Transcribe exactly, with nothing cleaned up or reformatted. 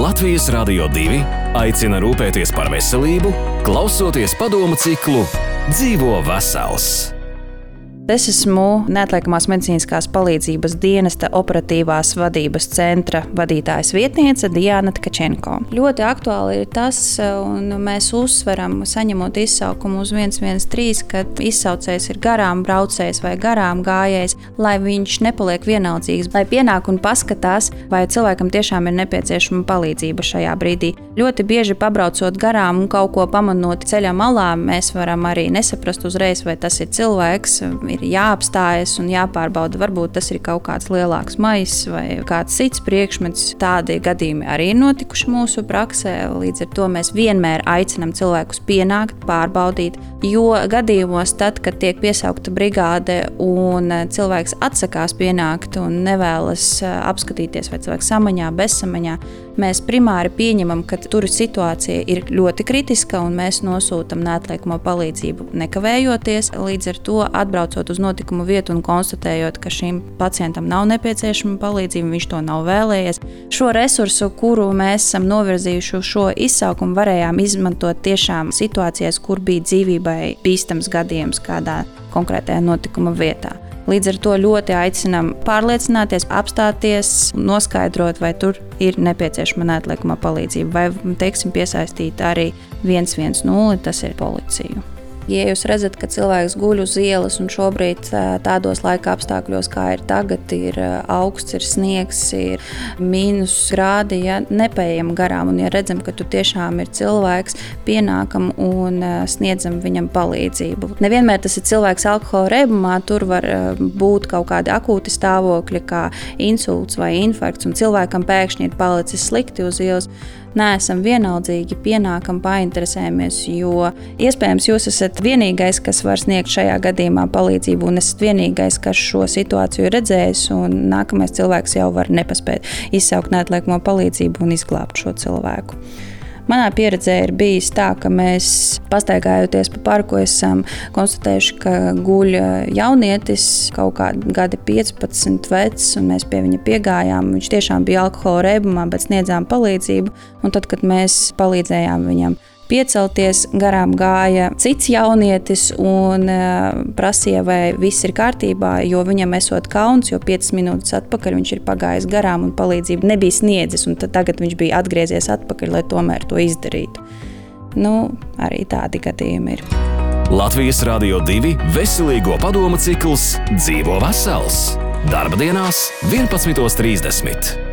Latvijas Radio divi aicina rūpēties par veselību, klausoties padomu ciklu Dzīvo vesels. Es esmu neatliekamās medicīniskās palīdzības dienesta operatīvās vadības centra vadītājas vietniece Diana Tkačenko. Ļoti aktuāli ir tas, un mēs uzsveram, saņemot izsaukumu uz viens viens trīs, kad izsaucējs ir garām braucējs vai garām gājējs, lai viņš nepaliek vienaldzīgs, lai pienāk un paskatās, vai cilvēkam tiešām ir nepieciešama palīdzība šajā brīdī. Ļoti bieži pabraucot garām un kaut ko pamanot ceļa malā, mēs varam arī nesaprast uzreiz, vai tas ir cilvēks, ir jāapstājas un jāpārbauda. Varbūt tas ir kaut kāds lielāks maiss vai kāds cits priekšmets. Tādi gadījumi arī ir notikuši mūsu praksē. Līdz ar to mēs vienmēr aicinām cilvēkus pienākt, pārbaudīt, jo gadījumos tad, kad tiek piesaukta brigāde un cilvēks atsakās pienākt un nevēlas apskatīties, vai cilvēks samaņā, bezsamaņā, mēs primāri pieņemam, ka tur situācija ir ļoti kritiska un mēs nosūtam neatliekamo palīdzību nekavējoties. Līdz ar to atbraucot uz notikumu vietu un konstatējot, ka šim pacientam nav nepieciešama palīdzība, viņš to nav vēlējies. Šo resursu, kuru mēs esam novirzījuši uz šo izsaukumu, varējām izmantot tiešām situācijās, kur bija dzīvībai bīstams gadījums kādā konkrētajā notikuma vietā. Līdz ar to ļoti aicinām pārliecināties, apstāties, noskaidrot, vai tur ir nepieciešama neatliekamā palīdzība, vai, teiksim, piesaistīt arī viens viens nulle, tas ir policiju. Ja jūs redzat, ka cilvēks guļ uz ielas un šobrīd tādos laika apstākļos, kā ir tagad, ir augsts, ir sniegs, ir mīnus grādi, ja nepējam garām un ja redzam, ka tu tiešām ir cilvēks, pienākam un sniedzam viņam palīdzību. Nevienmēr tas ir cilvēks alkohola reibumā, tur var būt kaut kādi akūti stāvokļi, kā insults vai infarkts, un cilvēkam pēkšņi ir palicis slikti uz ielas. Neesam vienaldzīgi, pienākam, painteresējamies, jo iespējams jūs esat vienīgais, kas var sniegt šajā gadījumā palīdzību, un esat vienīgais, kas šo situāciju ir redzējis, un nākamais cilvēks jau var nepaspēt izsaukt neatliekamo palīdzību un izglābt šo cilvēku. Manā pieredzē ir bijis tā, ka mēs pastaigājoties pa parku esam konstatējuši, ka guļ jaunietis, kaut kādi gadi piecpadsmit vecs, un mēs pie viņa piegājām. Viņš tiešām bija alkohola reibumā, bet sniedzām palīdzību, un tad, kad mēs palīdzējām viņam piecelties, garām gāja cits jaunietis un prasīja, vai viss ir kārtībā, jo viņam esot kauns, jo piecas minūtes atpakaļ viņš ir pagājis garām un palīdzību nebija sniedzis, un tad tagad viņš bija atgriezies atpakaļ, lai tomēr to izdarītu. Nu, arī tādi gadījumi ir. Latvijas Radio divi veselīgo padomu cikls Dzīvo vesels. Darba dienās vienpadsmit trīsdesmit.